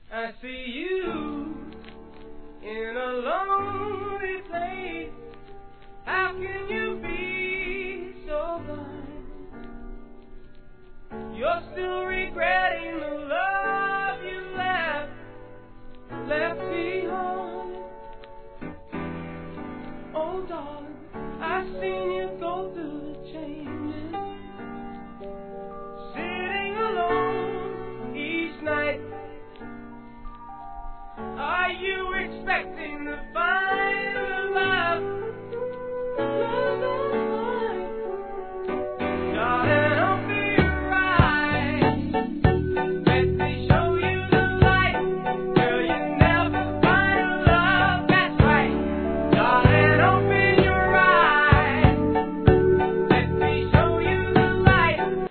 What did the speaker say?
I see you in a lonely place. How can you be so blind? You're still regretting the